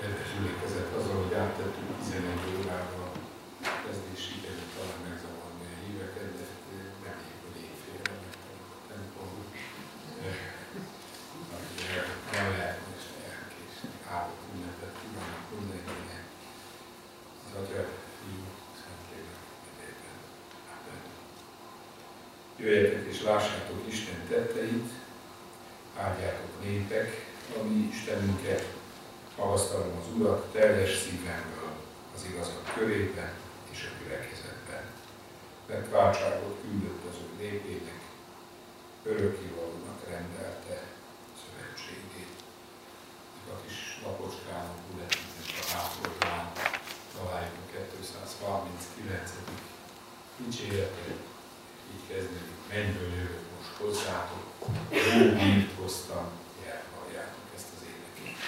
emlékezett azzal, hogy áttettünk 11 órával kezdési időt, talán megzavarni a híveket, de reméljük, hogy éjfélre megtanult a templom. Nem lehet most elkésni. Áldott ünnepet kívánok mindenkinek. Az Atya, Fiú, Szentlélek nevében. Amen. Jöjjetek és lássátok Isten tetteit, áldjátok népek a mi Istenünket, magasztalom az Urat teljes szívemből az igazak körében és a gyülekezetben. Mert váltságot küldött az ő népének, örökkévalónak rendelte szövetségét. A kis lapocskának bulletinnek a hátoldalán találjuk 239. dicséretet, így kezdődik, mennyből jövök most hozzátok, jó hírt hoztam, elhalljátok ezt az éneket.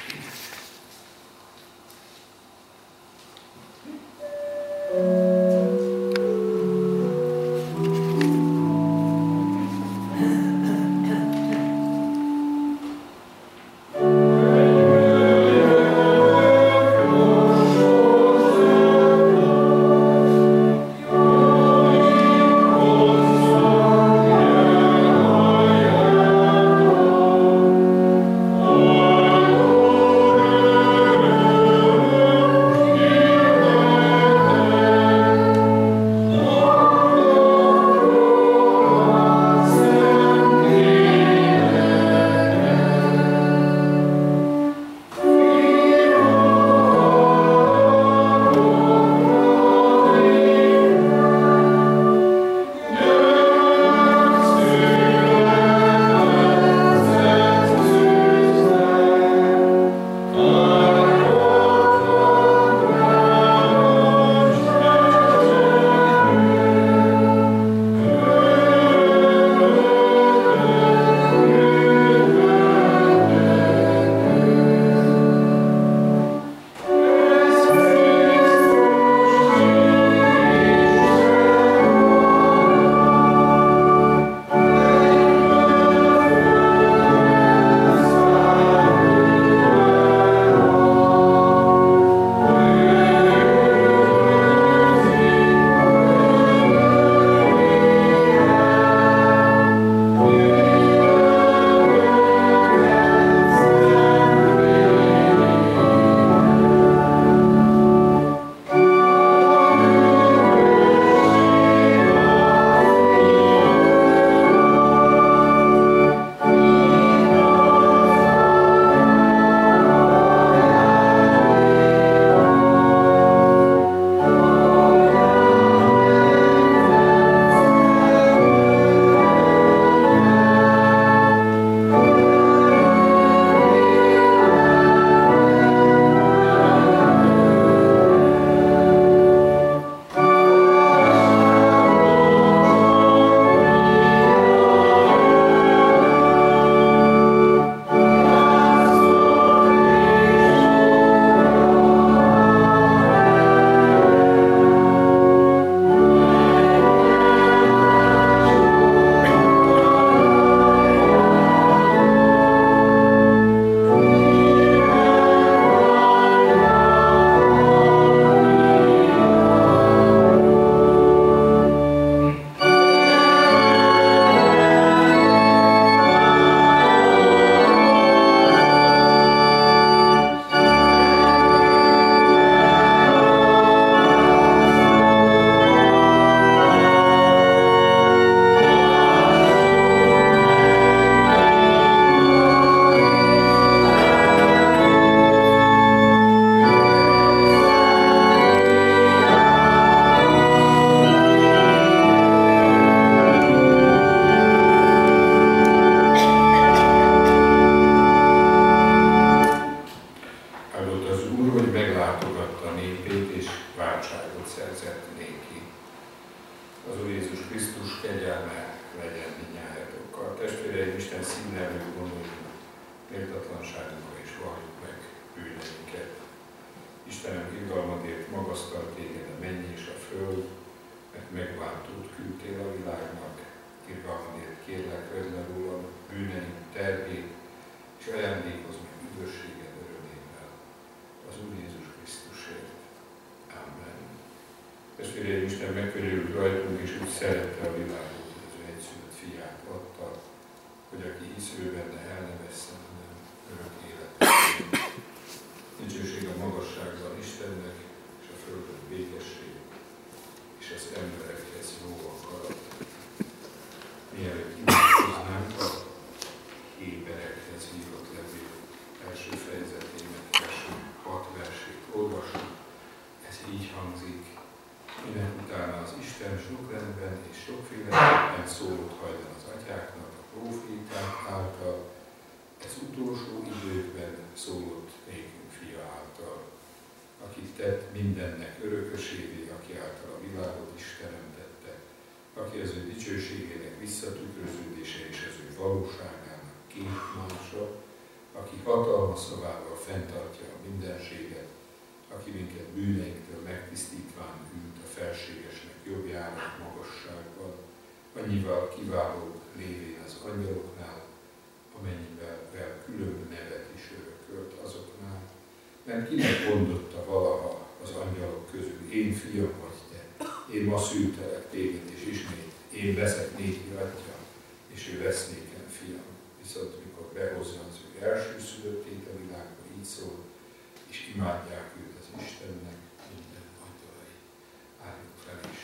Isten megkönyörült rajtunk, és úgy szerette a világot, hogy az ő egyszülött fiát adta, hogy aki hisz ő benne, el ne vesszen, hanem örök életet. Dicsőség a magasságban Istennek, és a földön békesség, és az emberekhez jó akarat. Mielőtt imádkoznánk, a Héberekhez írott levél első fejezetének első 6 versét olvassuk. Ez így hangzik: minek utána az Isten sokrendben és sokféleképpen szólott hajdan az atyáknak a próféták által, ez utolsó időkben szólott nékünk fia által, akit tett mindennek örökösévé, aki által a világot is teremtette, aki az ő dicsőségének visszatükröződése és az ő valóságának képmása, aki hatalma szavával fenntartja a mindenséget, aki minket bűneinktől megtisztítván ült a felségesnek jobbjára magasságban, annyival kiválóbb lévén az angyaloknál, amennyivel különb nevet is örökölt azoknál. Mert kinek mondotta valaha az angyalok közül: én fiam vagy te, én ma szültelek téged, és ismét én leszek néki atya, és ő lesz nékem fiam. Viszont mikor behozza az ő elsőszülöttét a világba, így szól, és imádják őt az Istennek minden angyalai. Álljuk fel is.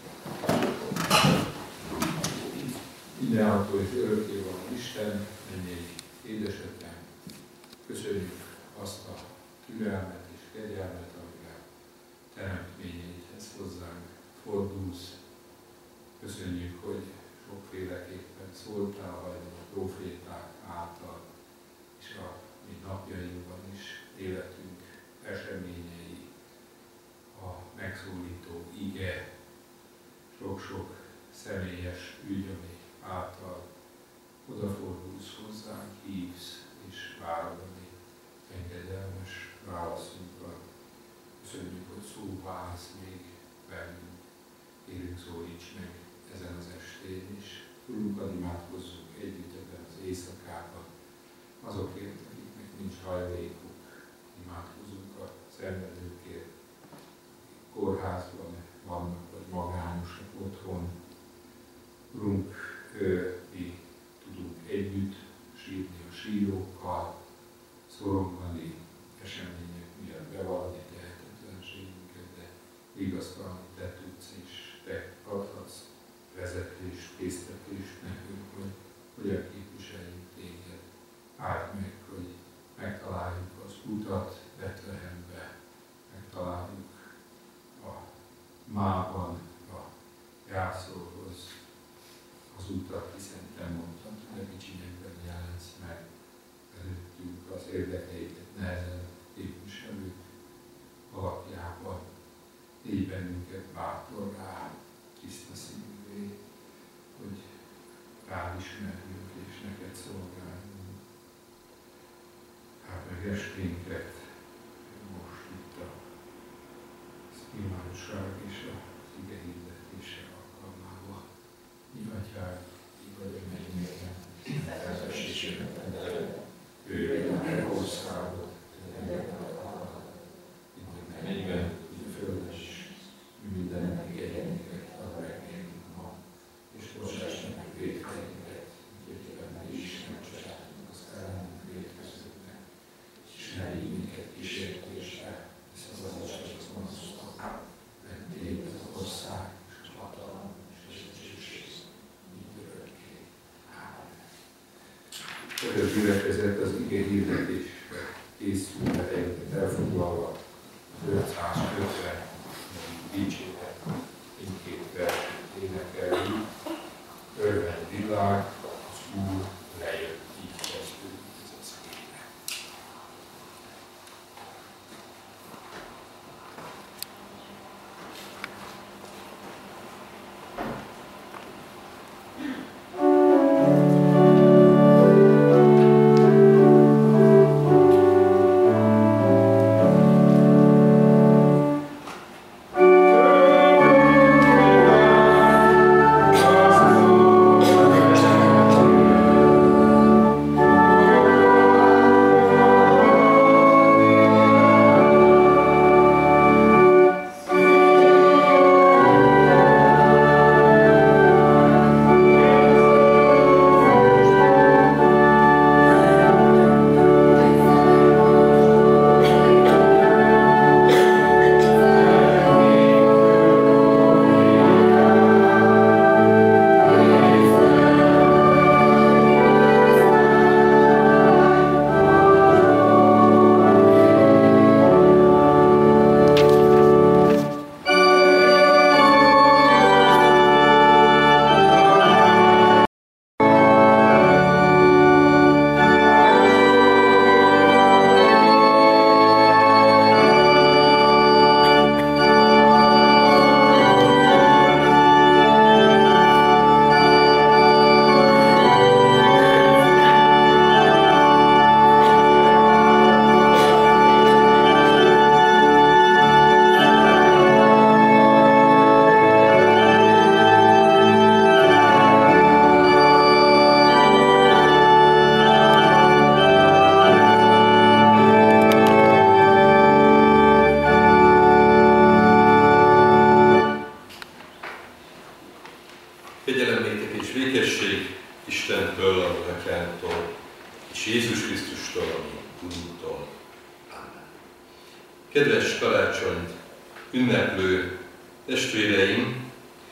Mindenható és örökkévaló Isten, mennyei édesatyánk, köszönjük azt a türelmet és kegyelmet, amivel teremtményeidhez hozzánk fordulsz. Köszönjük, hogy sokféleképpen szóltál vagy a próféták által, és a mi napjainkban is életünk eseményei, a megszólító ige, sok-sok személyes ügy, ami által odafordulsz hozzánk, hívsz és várod a mi engedelmes válaszunkat. Köszönjük, hogy szóba állsz még velünk, kérünk, szólíts meg ezen az estén is. Urunkkal imádkozzunk együtt ebben az éjszakában, azokért, akiknek nincs hajlékuk, imádkozunk a szenvedőkért, akik kórházban vannak, vagy magányosak otthon. Urunk, mi tudunk együtt sírni a sírókkal, szorongani események miatt, bevallni tehetetlenségünket, de vigasztalni te tudsz, és te adhatsz vezetést, késztetést nekünk, hogy hogyan képviseljünk téged. Áld meg, hogy megtaláljuk az utat Betlehembe, megtaláljuk a mában, a jászolhoz az utat, hiszen te mondtad, hogy a kicsinyekben jelensz meg előttünk az érdekeiket nehezen képviselők alapjában. Légy bennünket bátorrá, tiszta szívvé, hogy rád ismerjünk és neked szolgáljunk. Hát meg esténket most itt az imádság és az ige hirdetése alkalmával. Mi atyánk, ki vagy a mennyben, jöjjön a te országod, legyen a mint a mennyben, így a földön is, mindennek egyenlőket ad meg nekünk ma, és bocsáss meg vétkeinket, úgyhogy benne is megbocsátunk az ellenünk vétkezőknek, és ne vigy minket kísértésre, hisz az csak gonosztól, mert tiéd az ország, és a hatalom, és a dicsőség, mind örökké. Ámen. Hogy a gyülekezet az ige hirdetésre készül, helyeket elfoglalva, 550 dicséret, mindkét verset énekeljük. Örvend világ, az Úr lejött, így kezdődik ez az ének. Örvend Kedves karácsonyt ünneplő testvéreim,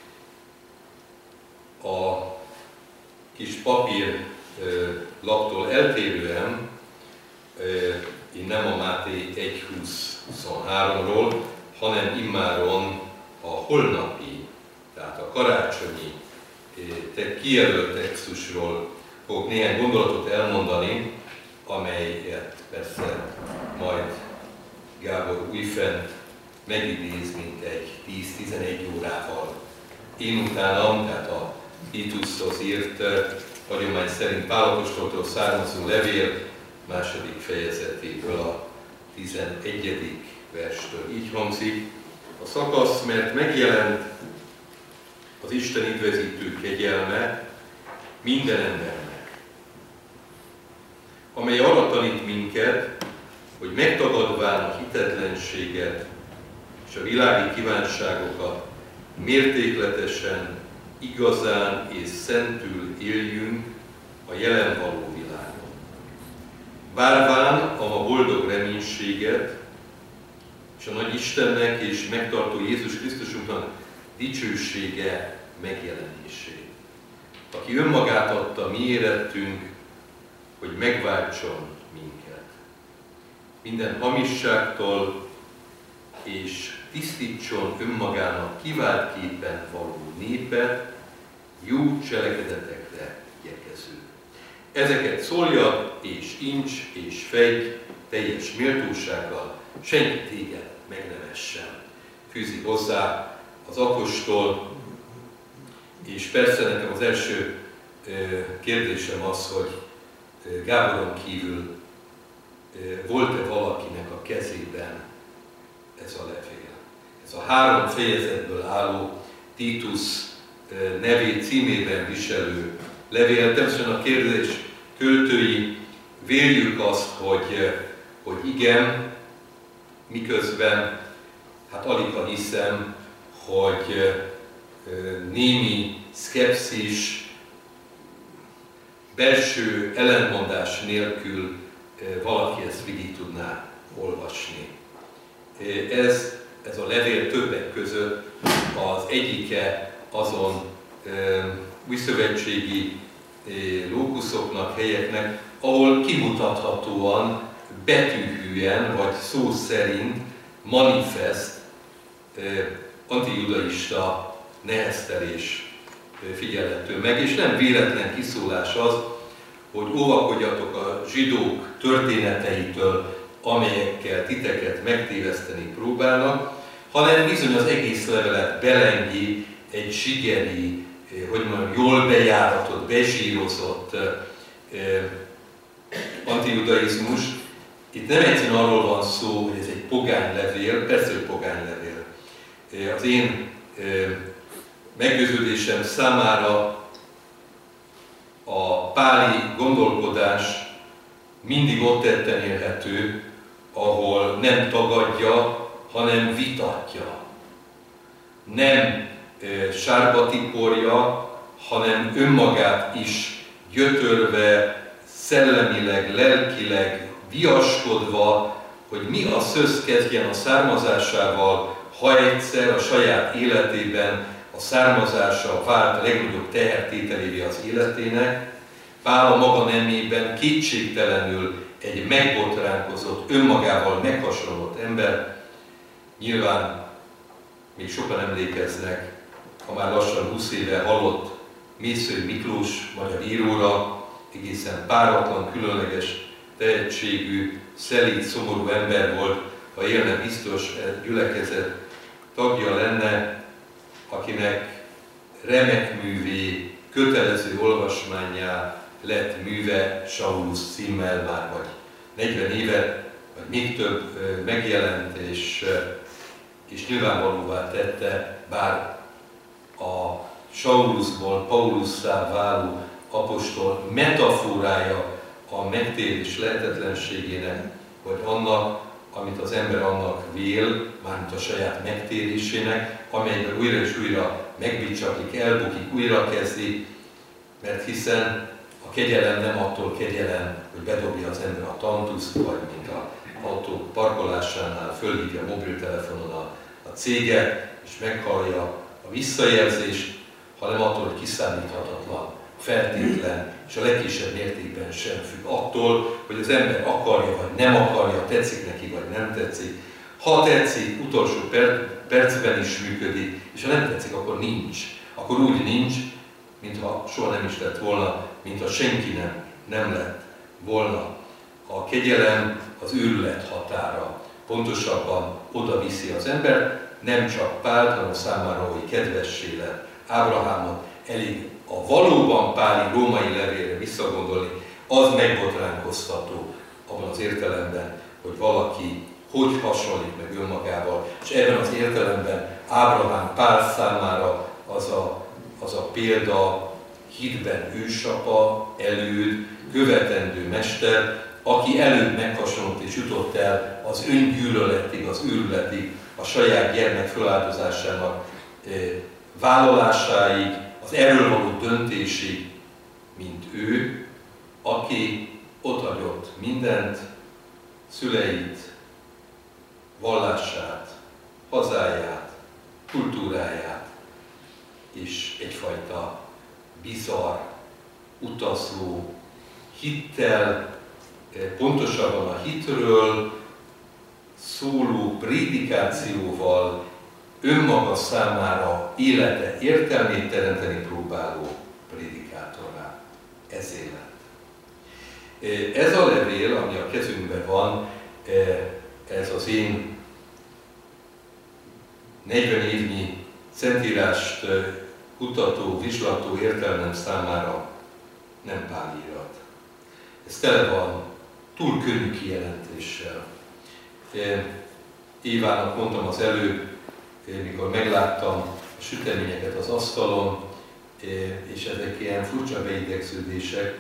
a kis papír laptól eltérően én nem a Máté 1.20-23-ról, hanem immáron a holnapi, tehát a karácsonyi kijelölt textusról fogok néhány gondolatot elmondani, amelyet persze majd Gábor újfent megidéz, mint egy 10-11 órával én utánam, tehát a Titushoz írt hagyomány szerint Pál apostoltól származó levél második fejezetéből a 11. verstől. Így hangzik a szakasz, mert megjelent az Isten üdvözítő kegyelme minden embernek, amely arra tanít minket, hogy megtagadván a hitetlenséget és a világi kívánságokat mértékletesen, igazán és szentül éljünk a jelen való világon. Várván a ma boldog reménységet és a nagy Istennek és megtartó Jézus Krisztusunknak dicsősége megjelenését, aki önmagát adta mi érettünk, hogy megváltson minket minden hamisságtól, és tisztítson önmagának kivált képen való népet, jó cselekedetekre igyekező. Ezeket szólja és incs és fegy teljes méltósággal, senki téged meg ne vessen. Fűzi hozzá az apostol, és persze nekem az első kérdésem az, hogy Gáboron kívül volt-e valakinek a kezében ez a levél. Ez a 3 fejezetből álló Titus nevét címében viselő levél. Természetesen a kérdés költői véljük azt, hogy igen, miközben hát alig hiszem, hogy némi szkepszis, belső ellentmondás nélkül valaki ezt végig tudná olvasni. Ez a levél többek között az egyike azon újszövetségi lókuszoknak, helyeknek, ahol kimutathatóan, betűhűen vagy szó szerint manifest antijudaista neheztelés figyelhető meg, és nem véletlen kiszólás az, hogy óvakodjatok a zsidók történeteitől, amelyekkel titeket megtéveszteni próbálnak, hanem bizony az egész levelet belengi egy zsigeri, hogy mondjam, jól bejáratott, bezsírozott antijudaizmus. Itt nem egyszerűen arról van szó, hogy ez egy pogány levél, persze, hogy pogány levél. Az én meggyőződésem számára a páli gondolkodás mindig ott tetten élhető, ahol nem tagadja, hanem vitatja. Nem sárba tiporja, hanem önmagát is gyötörve, szellemileg, lelkileg, viaskodva, hogy mi a szösz kezdjen a származásával, ha egyszer a saját életében a származása vált legnagyobb tehertételévé az életének. Pál a maga nemében kétségtelenül egy megbotránkozott, önmagával meghasonlott ember. Nyilván még sokan emlékeznek a már lassan 20 éve halott Mészői Miklós magyar íróra, egészen páratlan, különleges tehetségű, szelíd, szomorú ember volt, ha élne, biztos gyülekezet tagja lenne, akinek remek művé, kötelező olvasmánnyá lett műve Saulus címmel már vagy 40 éve, vagy még több megjelent, és nyilvánvalóvá tette, bár a Saulusból Paulusszá váló apostol metaforája a megtérés lehetetlenségének, vagy annak, amit az ember annak vél, mármint a saját megtérésének, amelyben újra és újra megbicsaklik, elbukik, újra kezdi, mert hiszen a kegyelem nem attól kegyelem, hogy bedobja az ember a tantuszt, vagy mint a autók parkolásánál fölhívja mobiltelefonon a céget, és meghallja a visszajelzést, hanem attól, hogy kiszámíthatatlan, feltétlen, és a legkisebb mértékben sem függ attól, hogy az ember akarja, vagy nem akarja, tetszik neki, vagy nem tetszik. Ha tetszik, utolsó percben is működik, és ha nem tetszik, akkor nincs. Akkor úgy nincs, mintha soha nem is lett volna, mintha senki nem lett volna. A kegyelem az őrület határa. Pontosabban oda viszi az ember, nem csak Pált, hanem számára, hogy kedvessé lett Ábrahámot. Elég a valóban páli római levélre visszagondolni, az megbotránkoztató abban az értelemben, hogy valaki hogy hasonlít meg önmagával, és ebben az értelemben Ábrahám Pál számára az a példa, hitben ősapa, előd, követendő mester, aki előbb meghasonlott és jutott el az öngyűlöletig, az őrületig, a saját gyermek feláldozásának vállalásáig, az erről való döntésig, mint ő, aki otthagyott mindent, szüleit, vallását, hazáját, kultúráját, és egyfajta bizarr, utazó, hittel, pontosabban a hitről szóló prédikációval önmaga számára élete értelmét teremteni próbáló prédikátorrá. Ez élet. Ez a levél, ami a kezünkben van, ez az én 40 évnyi szentírást kutató, vizslató értelmem számára nem pálirat. Ez tele van túl könnyű kijelentéssel. Évának mondtam az előbb, mikor megláttam a süteményeket az asztalon, és ezek ilyen furcsa beidegződések,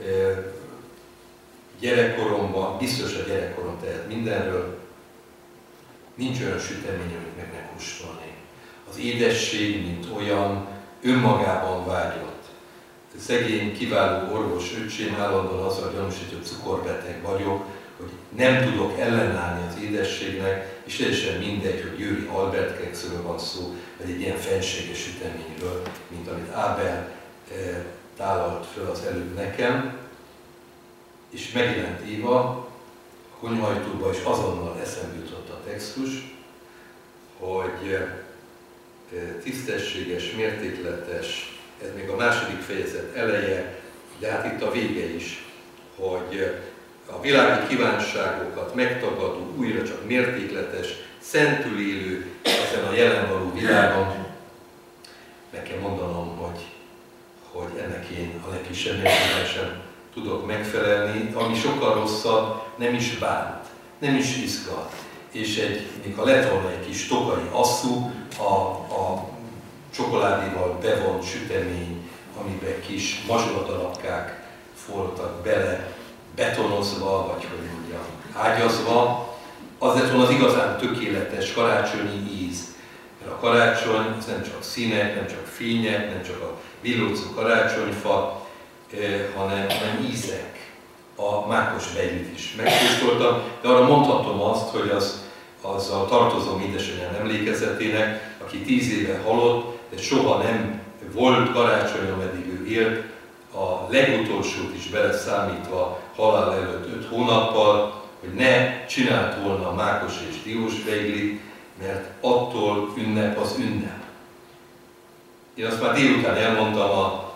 gyerekkoromban, biztos a gyerekkorom tehet mindenről, nincs olyan sütemény, amit meg ne kóstolnék. Az édesség, mint olyan, önmagában vágyott. Szegény, kiváló orvos öcsém állandóan azzal gyanúsít, hogy cukorbeteg vagyok, hogy nem tudok ellenállni az édességnek, és teljesen mindegy, hogy Győri Albert kekszről van szó, vagy egy ilyen fenséges süteményről, mint amit Ábel tálalt föl az előbb nekem. És megjelent Éva a konyhajtóba, és azonnal eszembe jutott a textus, hogy tisztességes, mértékletes, ez még a második fejezet eleje, de hát itt a vége is, hogy a világi kívánságokat megtagadó, újra csak mértékletes, szentül élő ezen a jelenvaló világon, meg kell mondanom, hogy ennek én a legkisebb mértékben sem tudok megfelelni, ami sokkal rosszabb, nem is bánt, nem is izgat. És még ha lett volna egy kis tokai asszú, a csokoládéval bevont sütemény, amiben kis mazsoldarabkák voltak bele betonozva, vagy hogy mondjam, ágyazva, az lett volna az igazán tökéletes karácsonyi íz. Mert a karácsony az nem csak színek, nem csak fények, nem csak a villózó karácsonyfa, hanem ízek. A mákos beilit is megkóstoltam, de arra mondhatom azt, hogy azzal tartozom édesanyám emlékezetének, aki 10 éve halott, de soha nem volt karácsony, ameddig ő élt, a legutolsót is beleszámítva halál előtt 5 hónappal, hogy ne csinált volna mákos és diós beiglit, mert attól ünnep az ünnep. Én azt már délután elmondtam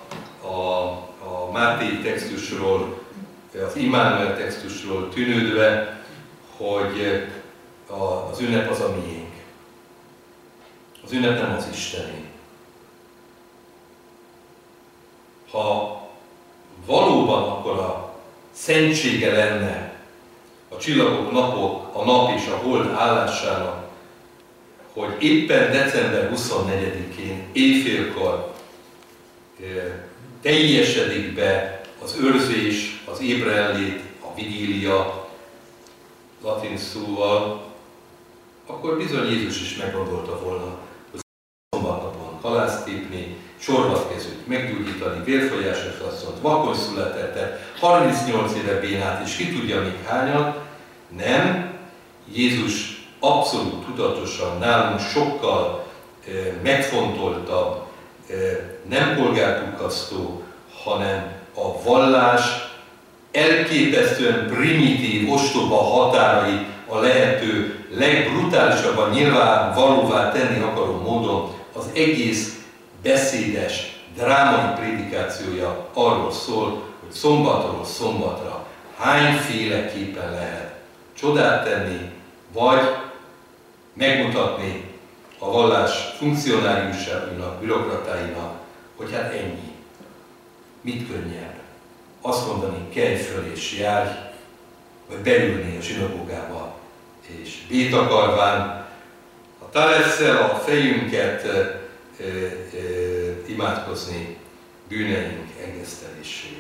a Máté textusról, az Immanuel textusról tűnődve, hogy az ünnep az a miénk. Az ünnep nem az Istené. Ha valóban akkor a szentsége lenne a csillagok, napok, a nap és a hold állásának, hogy éppen december 24-én éjfélkor teljesedik be az őrzés, az ébrenlét, a vigília, latin szóval, akkor bizony Jézus is meggondolta volna, hogy szombatnapon halászt tépni, sorvatkezőt meggyógyítani, vérfolyásos asszonyt, vakon születettet, 38 éve bénát, és ki tudja még hányan, nem, Jézus abszolút tudatosan nálunk sokkal megfontoltabb, nem polgárpukkasztó, hanem a vallás elképesztően primitív, ostoba határai a lehető legbrutálisabban nyilvánvalóvá tenni akaró módon az egész beszédes, drámai prédikációja arról szól, hogy szombatról szombatra hányféleképpen lehet csodát tenni, vagy megmutatni a vallás funkcionáriusainak, bürokratáinak, hogy hát ennyi. Mit könnyebb? Azt mondani, kelj föl és járj, vagy beülni a zsinagógába, és bétakarván a talesszel a fejünket imádkozni bűneink engesztelésére.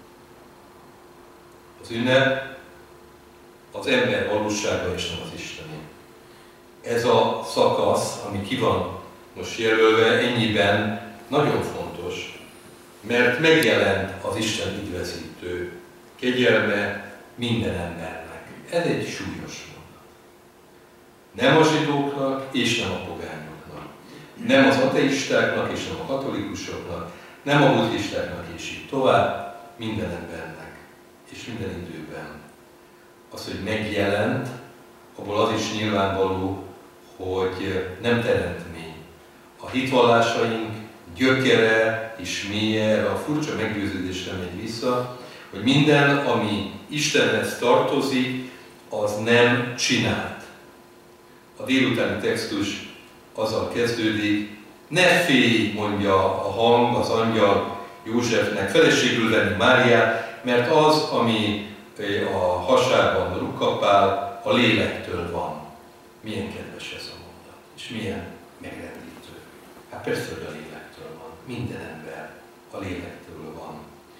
Az ünnep az ember valósága és nem az Isteni. Ez a szakasz, ami ki van most jelölve, ennyiben nagyon fontos, mert megjelent az Isten üdvözítő kegyelme minden embernek. Ez egy súlyos mondat. Nem a zsidóknak és nem a pogányoknak. Nem az ateistáknak és nem a katolikusoknak, nem a buddhistáknak és így tovább, minden embernek és minden időben. Az, hogy megjelent, abból az is nyilvánvaló, hogy nem teremtmény. A hitvallásaink gyökere és mélye, a furcsa meggyőződésre megy vissza, hogy minden, ami Istenhez tartozik, az nem csinált. A délutáni textus azzal kezdődik, ne félj, mondja a hang, az angyal Józsefnek, feleségül venni Máriát, mert az, ami a hasában rukkapál, a lélektől van. Milyen kedves ez a mondat, és milyen megrendítő. Hát persze, hogy a lélektől van. Minden ember a lélektől van.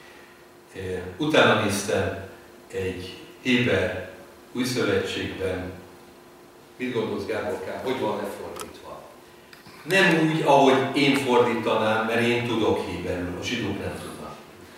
Utána néztem egy héber új szövetségben. Mit gondolsz, Gáborkám, hogy van lefordítva? Nem úgy, ahogy én fordítanám, mert én tudok héberül, a zsidók nem tudnak.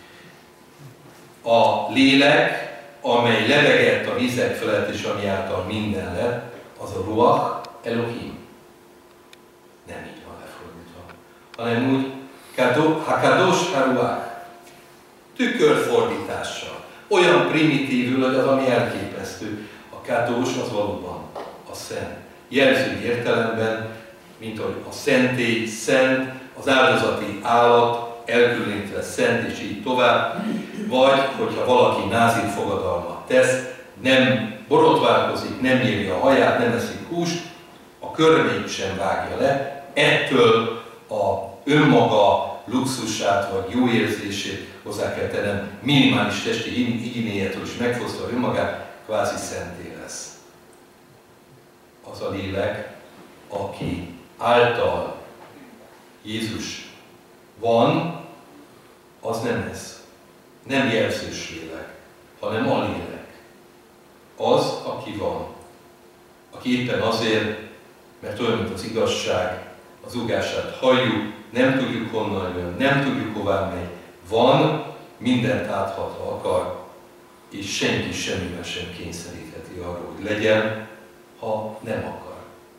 A lélek, amely lebegett a vizek felett, és ami által minden lett, az a Ruach Elohim. Nem így van lefordítva, hanem úgy Hakadosh HaRuach, tükörfordítással. Olyan primitívül, hogy az, ami elképesztő. A Kadosh az valóban a szent. Jelző értelemben, mint ahogy a szentély szent, az áldozati állat elkülönítve szent, és így tovább. Vagy, hogyha valaki názir fogadalmat tesz, nem borotválkozik, nem éri a haját, nem eszik húst, a körmét sem vágja le, ettől a önmaga luxusát vagy jó érzését hozzá kell tennem, minimális testi higiéniától is megfosztva önmagát, kvázi szenté lesz. Az a lélek, aki által Jézus van, az nem ez. Nem jelzős lélek, hanem a lélek. Az, aki van. Aki éppen azért, mert olyan, mint az igazság, az ugását halljuk, nem tudjuk honnan jön, nem tudjuk hová megy. Van, mindent áthat, ha akar, és senki semmivel sem kényszerítheti arra, hogy legyen, ha nem akar.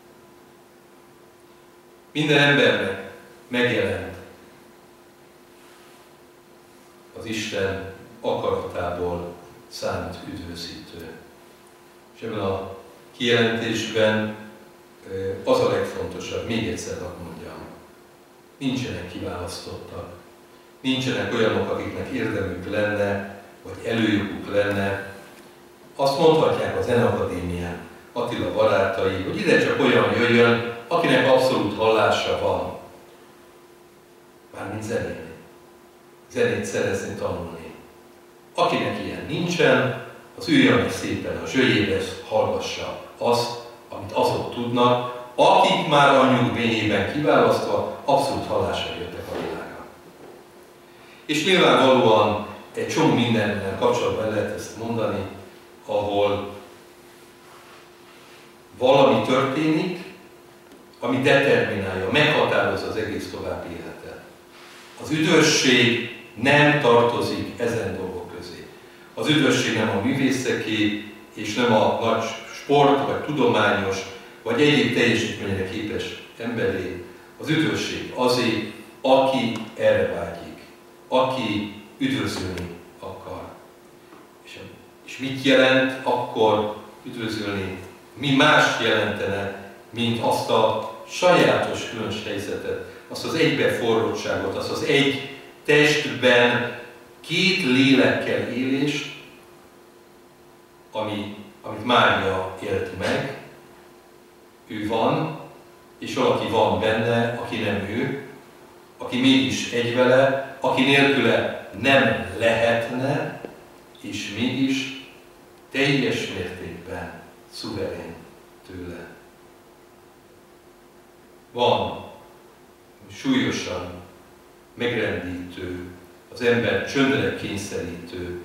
Minden embernek megjelent az Isten akaratából szánt üdvözítő. És ebben a kijelentésben az a legfontosabb, még egyszer mondjam, nincsenek kiválasztottak, nincsenek olyanok, akiknek érdemük lenne, vagy előjoguk lenne. Azt mondhatják az Zenakadémián Attila barátai, hogy ide csak olyan jöjjön, akinek abszolút hallása van. Mármint zenélni. Zenét szerezni, tanulni. Akinek ilyen nincsen, az üljön meg szépen a zsölyébe, hallgassa azt, amit azok tudnak, akik már anyjuk mélyében kiválasztva abszolút hallásra jöttek a világra. És nyilvánvalóan egy csomó mindennel kapcsolatban lehet ezt mondani, ahol valami történik, ami determinálja, meghatározza az egész további életet. Az üdvösség nem tartozik ezen dolgok közé. Az üdvösség nem a művészeké, és nem a nagy sport, vagy tudományos, vagy egyéb teljesítményre képes emberé. Az üdvösség azé, aki erre vágyik, aki üdvözölni akar. És mit jelent akkor üdvözölni? Mi más jelentene, mint azt a sajátos különös helyzetet, azt az egybeforrottságot, azt az egy testben két lélekkel élést, amit Mária élt meg. Ő van, és valaki van benne, aki nem ő, aki mégis egy vele, aki nélküle nem lehetne, és mégis teljes mértékben szuverén tőle. Van súlyosan megrendítő, az ember csöndre kényszerítő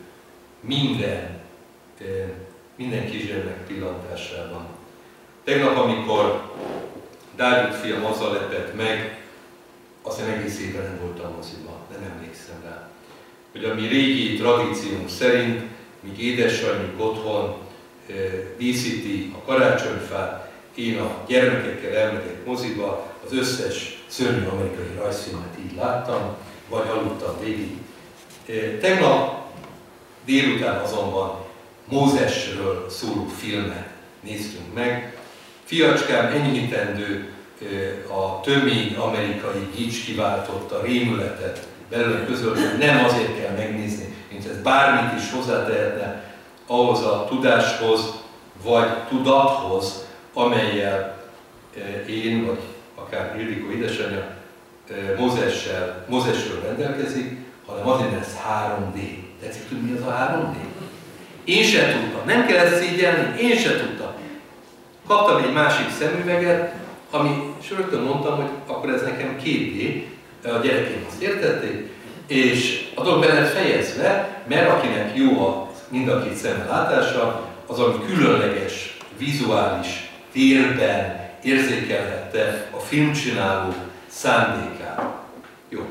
minden kisgyermek pillantásában. Tegnap, amikor Dávid fiam azzal lepett meg, azt én egész éven nem voltam moziban, nem emlékszem rá, hogy a mi régi tradíciónk szerint, míg édesanyjuk otthon díszíti a karácsonyfát, én a gyermekekkel elmegyek moziba, az összes szörnyű amerikai rajzfilmet így láttam, vagy aludtam végig. Tegnap délután azonban Mózesről szóló filmet néztünk meg. Fiacskám enyhítendő a tömény amerikai gics kiváltotta rémületet belőle közölte, nem azért kell megnézni, mint ez bármit is hozzátehetne ahhoz a tudáshoz, vagy tudathoz, amellyel én, vagy akár Ildikó édesanyja Mózesről rendelkezik, hanem azért, mert ez 3D. Tetszik tudni, mi az a 3D? Én se tudtam, nem kellett szégyelni, én se tudtam. Kaptam egy másik szemüveget, és rögtön mondtam, hogy akkor ez nekem 2D, a gyerekeim azt értették, és a dolog be lett fejezve, mert akinek jó mind a két szeme látása, az ami különleges, vizuális térben érzékelhette a filmcsináló szándékát. Jó.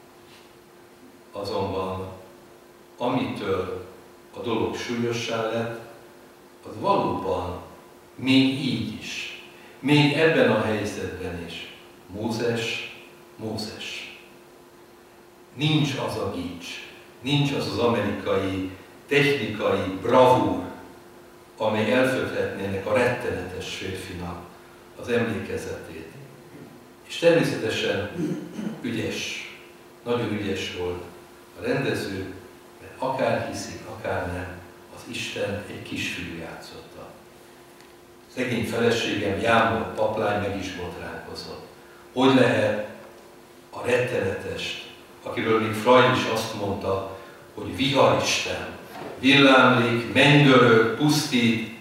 Azonban, amitől a dolog súlyossá lett, az valóban még így is, még ebben a helyzetben is Mózes. Nincs az a gics, nincs az az amerikai technikai bravúr, amely elfökhetné ennek a rettenetes férfinak az emlékezetét. És természetesen ügyes, nagyon ügyes volt a rendező, mert akár hiszik, akár nem, az Isten egy kisfiú játszotta. Szegény feleségem, Jámbor paplány meg is botránkozott. Hogy lehet a rettenetest, akiről még Freud is azt mondta, hogy viharisten, villámlik, mennydörög, pusztít.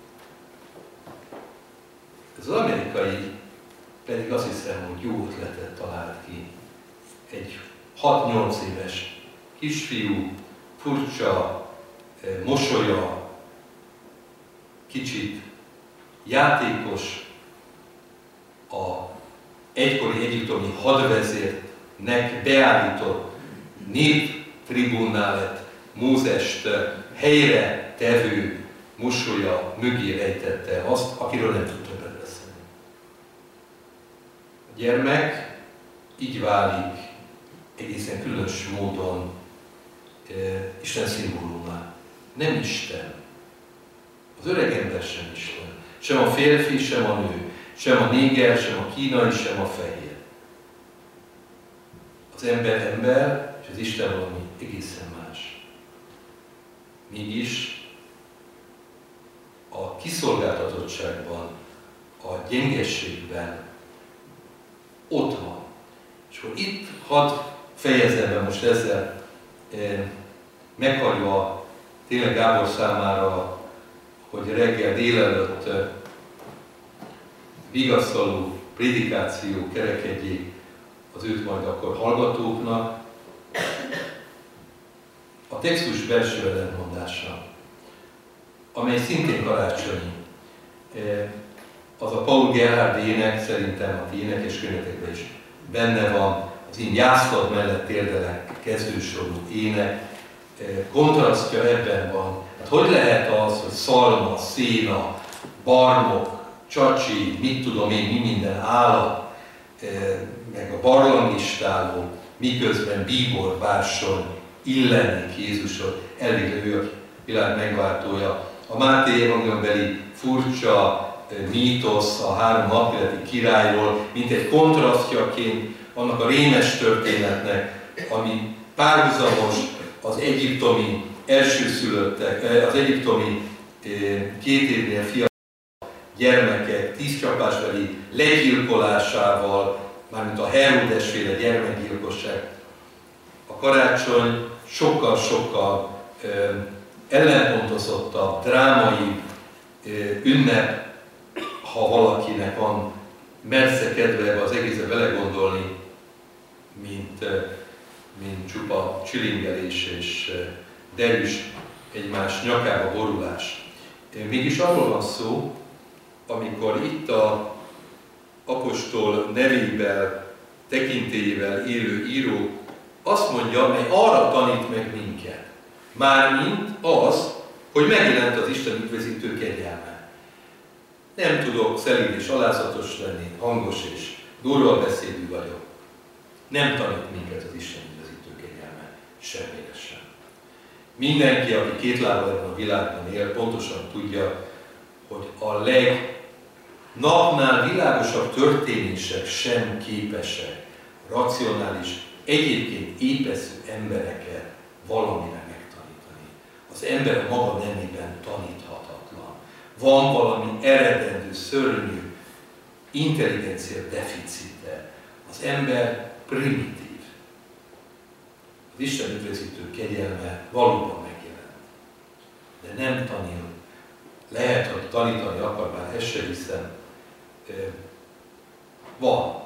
Ez az amerikai pedig azt hiszem, hogy jó ötletet talált ki. Egy 6-8 éves kisfiú, furcsa, mosolya, kicsit játékos, a egykori egyiptomi hadvezérnek beállított néptribúnnál lett Mózest helyre tevő mosolya mögé rejtette azt, akiről nem tud többet beszélni. A gyermek így válik egészen különös módon Isten szimbólumá. Nem Isten. Az öreg ember sem Isten. Sem a férfi, sem a nő. Sem a néger, sem a kínai, sem a fehér. Az ember, és az Isten valami egészen más. Mégis a kiszolgáltatottságban, a gyengességben ott van. És akkor itt hadd fejezem be most ezzel, meghagyva tényleg Gábor számára, hogy reggel délelőtt vigasztaló prédikáció kerekedjék az őt majd akkor hallgatóknak. A textus belső ellentmondása, amely szintén karácsonyi, az a Paul Gerhardt ének, szerintem a ti énekeskönyvetekben is benne van, az Én jászlad mellett térdelek kezdősorú ének, kontrasztja ebben van. Hát hogy lehet az, hogy szalma, széna, barmok, csacsi, mit tudom én, mi minden állat, meg a barlangistáló, miközben bíbor, bársony illenik Jézusot, elvileg ő a világ megváltója. A Máté evangéliumbeli furcsa mítosz a 3 napileti királyról, mint egy kontrasztjaként annak a rémes történetnek, ami párhuzamos az egyiptomi elsőszülöttek, az egyiptomi 2 évnél fiatal gyermekek 10 csapásbeli legyilkolásával, mármint a Heródesféle gyermekgyilkosság. A karácsony sokkal-sokkal ellenpontozottabb, drámai ünnep, ha valakinek van mersze kedve az egészre belegondolni, mint csupa csilingelés és derűs egymás nyakába borulás. Mégis arról van szó, amikor itt a apostol nevével, tekintélyével élő író azt mondja, mely arra tanít meg minket, mármint az, hogy megjelent az Isten üdvözítő kegyelme. Nem tudok szelíd és alázatos lenni, hangos és durva beszédű vagyok. Nem tanít minket az Isten üdvözítő kegyelme, semmire sem. Mindenki, aki 2 lábbal ebben a világban él, pontosan tudja, hogy a napnál világosabb történések sem képesek racionális, egyébként épeszű embereket valamire megtanítani. Az ember a maga nemében taníthatatlan. Van valami eredendő, szörnyű intelligencia deficite. Az ember primitív. Az Isten üdvözítő kegyelme valóban megjelent. De nem tanít. Lehet, hogy tanítani akar, bár ezt se hiszem. Van,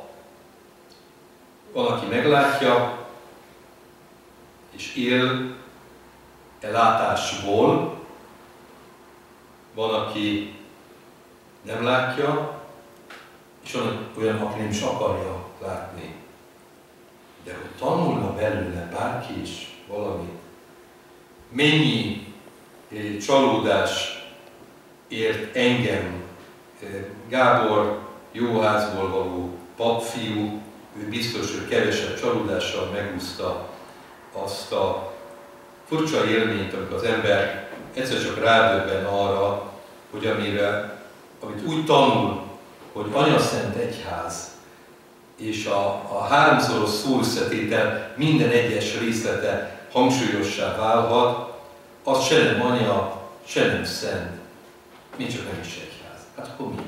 aki meglátja, és él látásból, van, aki nem látja, és van olyan, aki nem is akarja látni. De hogy tanulna belőle bárki is valamit, mennyi csalódás ért engem, Gábor jóházból való papfiú, ő biztos, hogy kevesebb csalódással megúszta azt a furcsa élményt, amikor az ember egyszer csak rádöbben arra, hogy amit úgy tanul, hogy Anyaszent Egyház és a 3-szoros szóösszetétel minden egyes részlete hangsúlyossá válhat, az se nem anya, se nem szent, még csak nem is egyház. Hát akkor mi?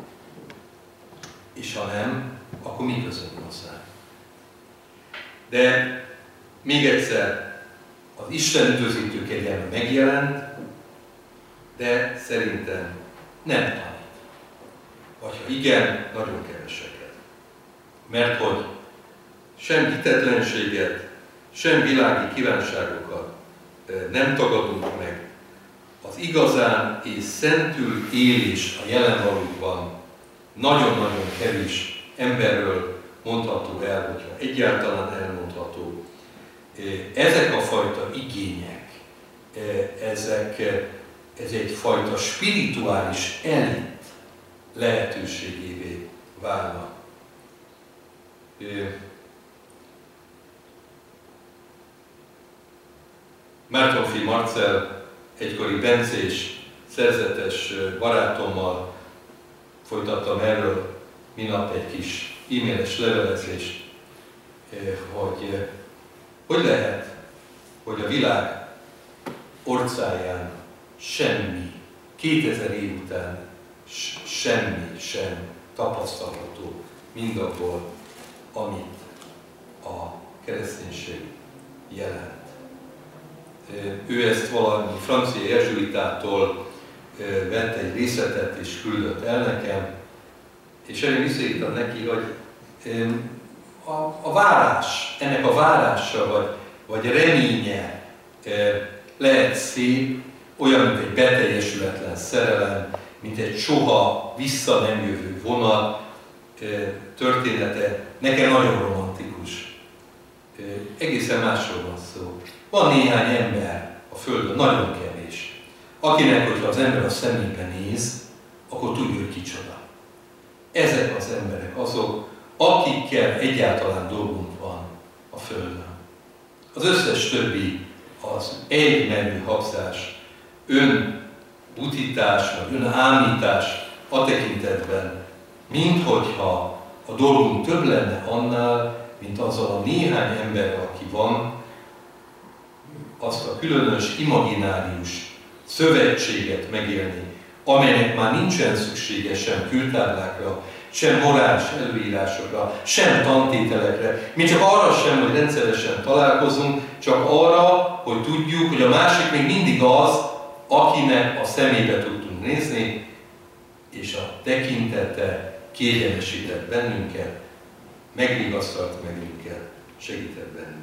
És ha nem, akkor mi között hozzá? De még egyszer, az Isten üdvözítő kegyelme megjelent, de szerintem nem tanít. Vagy ha igen, nagyon keveseket. Mert hogy sem hitetlenséget, sem világi kívánságokat nem tagadunk meg. Az igazán és szentül élés a jelenvalókban nagyon-nagyon kevés emberről mondható el, hogyha egyáltalán elmondható. Ezek a fajta igények, ez egyfajta spirituális elit lehetőségévé válnak. Mártonffy Marcell egykori bencés, szerzetes barátommal folytattam erről minap egy kis e-mailes levelezést, hogy lehet, hogy a világ orcáján semmi, 2000 év után semmi sem tapasztalható mindabból, amit a kereszténység jelent. Ő ezt valami francia jezsuitától vett egy részletet és küldött el nekem, és én visszaírtam neki, hogy a várás, ennek a várása vagy reménye lehet szép, olyan, mint egy beteljesületlen szerelem, mint egy soha vissza nem jövő vonat története. Nekem nagyon romantikus. Egészen másról van szó. Van néhány ember a Földön, nagyon kevés, akinek, hogyha az ember a szemébe néz, akkor tudjuk, hogy kicsoda. Ezek az emberek azok, akikkel egyáltalán dolgunk van a Földön. Az összes többi az egymenő habzás, önbutítás, vagy önállítás a tekintetben, minthogyha a dolgunk több lenne annál, mint azzal a néhány ember, aki van, azt a különös, imaginárius szövetséget megélni, amelynek már nincsen szüksége sem kültáblákra, sem morális előírásokra, sem tantételekre, mi csak arra sem, hogy rendszeresen találkozunk, csak arra, hogy tudjuk, hogy a másik még mindig az, akinek a szemébe tudtunk nézni, és a tekintete kiegyenesített bennünket, megvigasztalt bennünket, segített bennünket.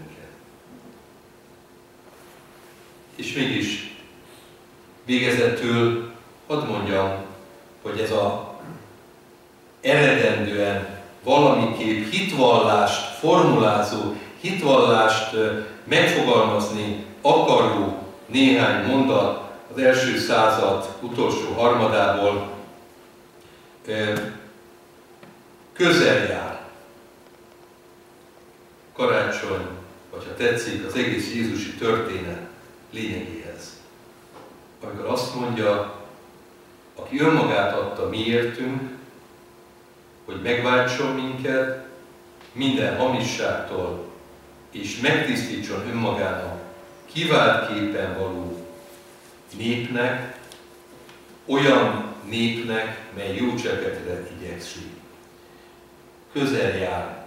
És mégis végezetül hadd mondjam, hogy ez a eredendően valamiképp hitvallást formulázó, hitvallást megfogalmazni akaró néhány mondat az első század utolsó harmadából közel jár karácsony, vagy ha tetszik, az egész jézusi történet lényegéhez. Amikor azt mondja, aki önmagát adta miértünk, hogy megváltson minket minden hamisságtól, és megtisztítson önmagának kivált képen való népnek, olyan népnek, mely jó cselekedetre igyekszik. Közel jár.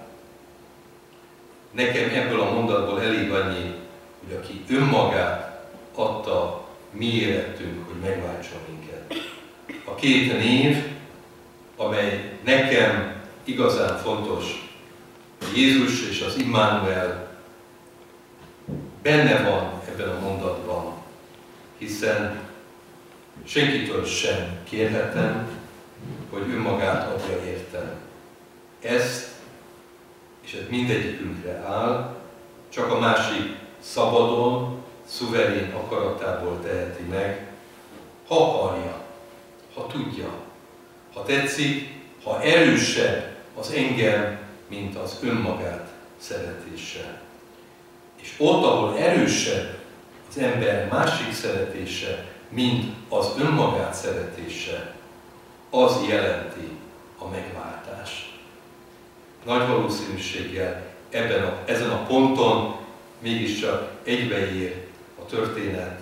Nekem ebből a mondatból elég annyi, hogy aki önmagát adta mi életünk, hogy megváltson minket. A két név, amely nekem igazán fontos, Jézus és az Immanuel benne van ebben a mondatban, hiszen senkitől sem kérhetem, hogy önmagát adja értem. Ezt, és ez mindegyikünkre áll, csak a másik szabadon, szuverén akaratából teheti meg, ha akarja, ha tudja, ha tetszik, ha erősebb az engem, mint az önmagát szeretése. És ott, ahol erősebb az ember másik szeretése, mint az önmagát szeretése, az jelenti a megváltást. Nagy valószínűséggel ezen a ponton mégiscsak egybeér a történet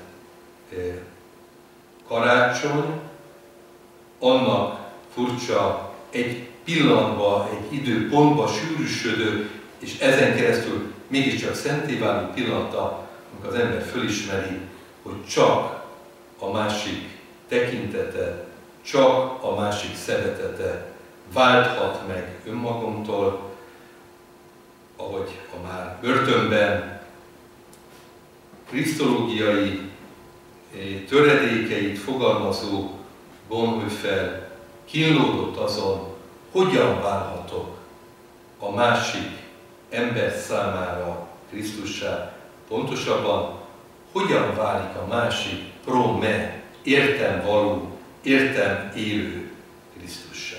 karácsony, annak furcsa, egy pillanatban, egy időpontban sűrűsödő, és ezen keresztül mégiscsak szenté váló pillanata, amikor az ember fölismeri, hogy csak a másik tekintete, csak a másik szeretete válthat meg önmagamtól, ahogy a már börtönben krisztológiai töredékeit fogalmazó Bonhoeffer kínlódott azon, hogyan válhatok a másik ember számára Krisztussá, pontosabban, hogyan válik a másik pro me, értem való, értem élő Krisztussá.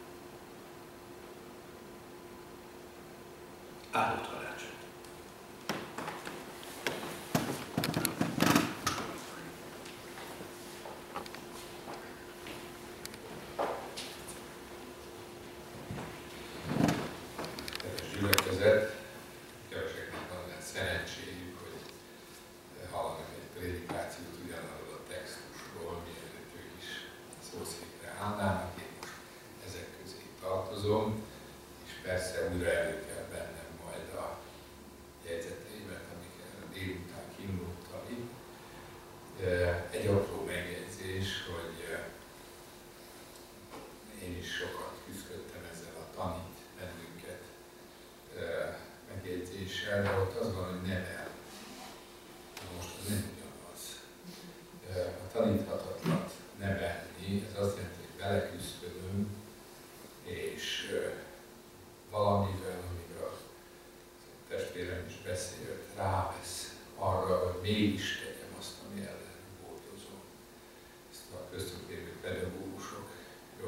Áldott karácsony! Gyülekezet, keveseknek van szerencséjük, hogy hallanak egy prédikációt ugyanarról a textusról, mielőtt ők is szószékre állnának. Én most ezek közé tartozom, és persze újra elő kell bennem majd a jegyzeteimet, amiket a délután kínlódtam itt. Egy apró megjegyzés, hogy én is sokat küzdöttem ezzel a tanít bennünket megjegyzéssel, de ott az van, hogy nevel. Most az nem ugyanaz. A taníthatatlant nevelni, ez azt jelenti, hogy beleküzdölöm, és valamivel, amiről a testvérem is beszélt, rávesz arra, hogy mégis tegyem azt, ami ellen boldozom. Ezt a köztünk lévő pedagógusok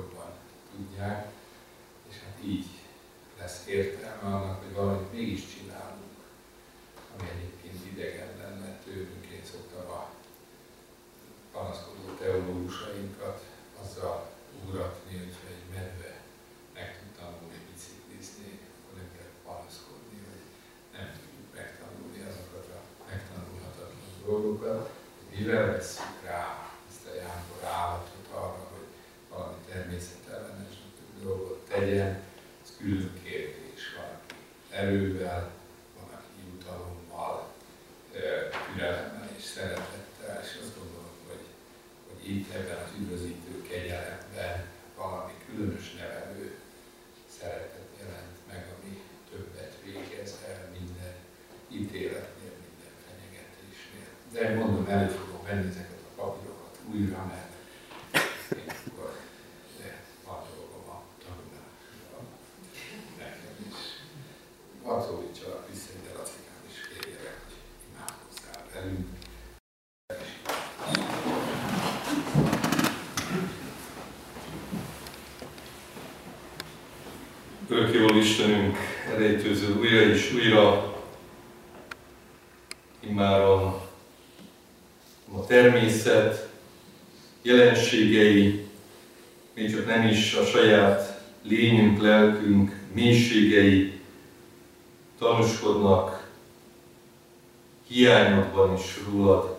csinál, és hát így lesz értelme annak, hogy valamit mégis csinálunk, ami egyébként idegen lenne tőlünk. Én szoktam a panaszkodó teológusainkat azzal ugratni, hogyha egy medve meg tud tanulni biciklizni, akkor nem kell panaszkodni, hogy nem tudjuk megtanulni azokat a megtanulhatatlan dolgokat. Mivel vesszük rá ezt a jámbor állatot arra, hogy valami természetellenes dolgot tegyen, ez külön kérdés. Van, aki erővel, van, aki jutalommal, türelemmel és szeretettel, és azt gondolom, hogy itt ebben az üdvözítő kegyelemben valami különös nevelő szeretet jelent meg, ami többet végez el minden ítéletnél, minden fenyegetésnél. De mondom, elő fogom venni ezeket a papírokat újra, mert én akkor van dolgom a tanulással nekem is. Szólítsalak vissza, hogy a Lacikám is kérjelek, hogy imádkozzál velünk. Örökkévaló Istenünk, elrejtőző újra és újra, immáron a természet jelenségei, még csak nem is a saját lényünk, lelkünk mélységei tanúskodnak hiányodban is rólad,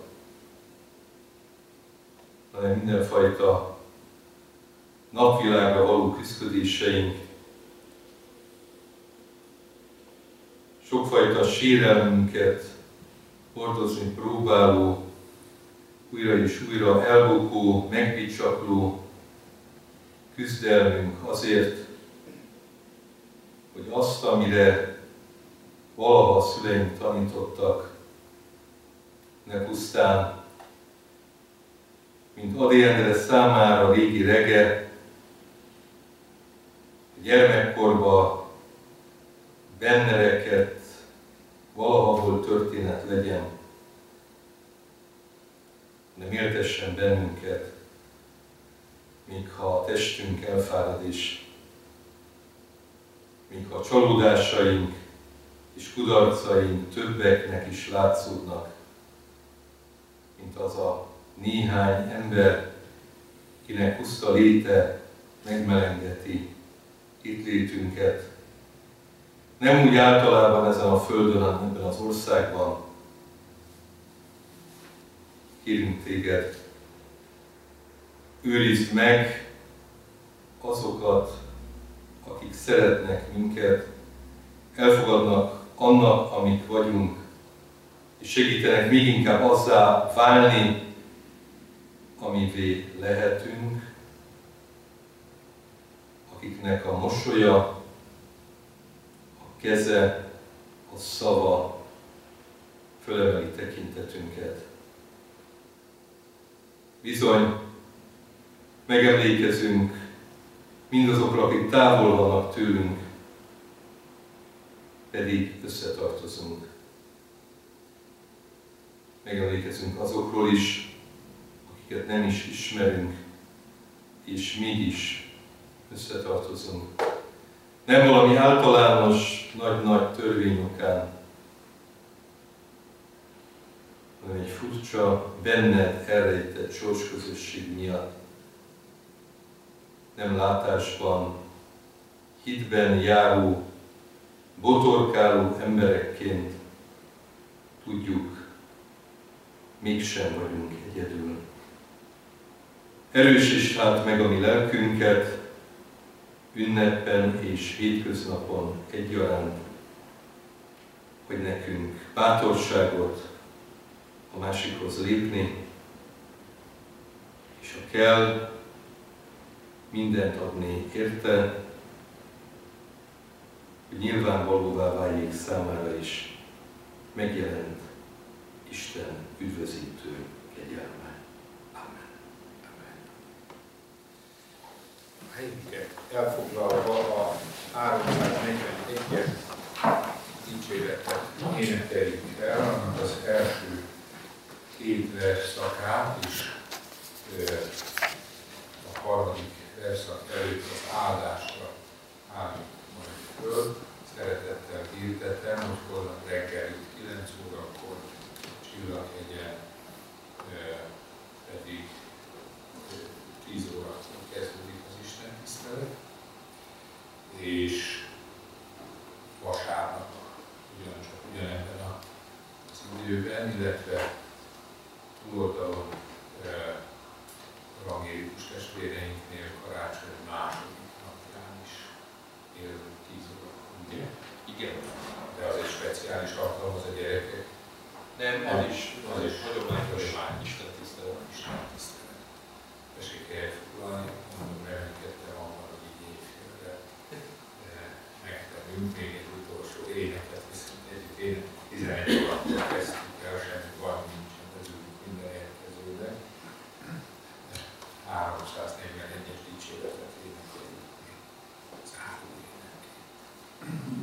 hanem mindenfajta napvilágra való küszködéseink, sokfajta sérelmünket hordozni próbáló, újra és újra elbukó, megbicsakló küzdelmünk azért, hogy azt, amire valaha a szüleink tanítottak, ne pusztán, mint Ady Endre számára régi rege, gyermekkorban benne rekedt, valaha volt történet legyen, de méltessen bennünket, míg ha a testünk elfárad is, míg ha a csalódásaink és kudarcaink többeknek is látszódnak, mint az a néhány ember, kinek puszta léte megmelengeti itt létünket. Nem úgy általában ezen a földön, hanem ebben az országban. Kérünk téged, őrizd meg azokat, akik szeretnek minket, elfogadnak annak, amik vagyunk, és segítenek még inkább azzá válni, amivé lehetünk, akiknek a mosolya, a keze, a szava fölemeli tekintetünket. Bizony, megemlékezünk mindazokra, akik távol vannak tőlünk, pedig összetartozunk. Megemlékezünk azokról is, akiket nem is ismerünk, és mégis összetartozunk. Nem valami általános, nagy-nagy törvény okán, hanem egy furcsa, benned elrejtett sorsközösség miatt. Nem látásban, hitben járó, botorkáló emberekként tudjuk, mégsem vagyunk egyedül. Erősítsd hát meg a mi lelkünket, ünnepen és hétköznapon egyaránt, hogy nekünk bátorságot a másikhoz lépni, és ha kell, mindent adni érte, hogy nyilvánvalóvá váljék számára is megjelent Isten üdvözítő kegyelme. Amen. Amen. A helyünket elfoglalva a 341-es dicséretet énekeljük el, annak az első két versszakát is a harmadik erszak előtt az áldásra állít majd föl. Szeretettel hirdetem, hogy holnap reggel 9 órakor Csillaghegyen, pedig 10 órakor kezdődik az Isten tisztelet, és vasárnap ugyanebben az időben, illetve túloldalon evangélikus testvéreinknél karácsony második napján is élünk 10 órakor, ugye? Igen. De az egy speciális alkalom a gyerekek. Nem, az is hagyományos Isten tisztelet. Isten tisztelet. Tessék elfoglalni, mondom, reménykedtem abban, hogy így évfélre megtennünk még egy utolsó éneket, viszont egyik ének 11 órakor kezdtük el, semmi van nincsen közülünk minden érkezőben. 341-es dicséretet énekeljük még záró énekét.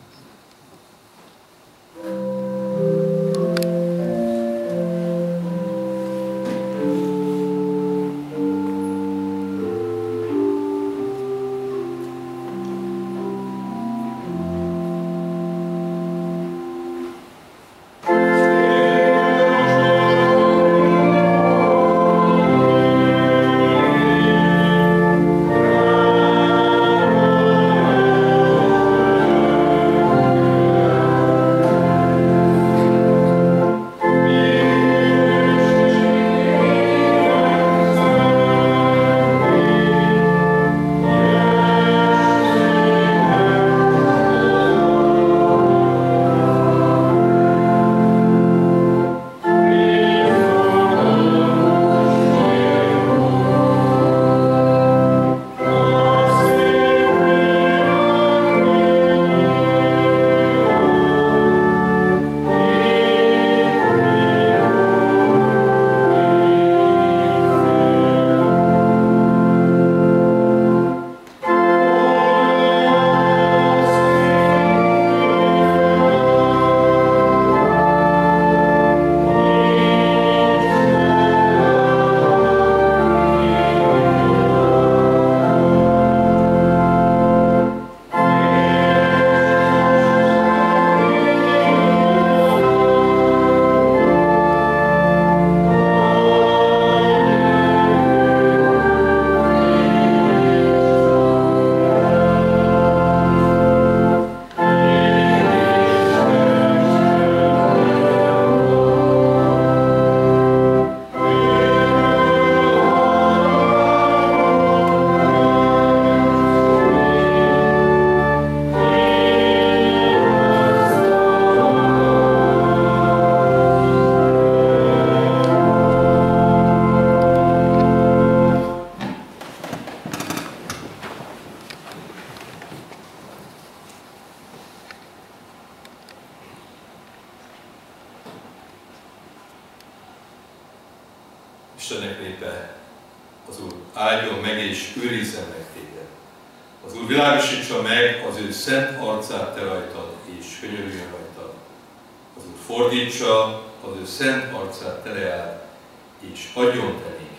Istennek népe, az Úr áldjon meg és őrizzen meg téged. Az Úr világosítsa meg az ő szent arcát te rajtad, és könyörüljön rajtad. Az Úr fordítsa az ő szent arcát te reád, és adjon te néked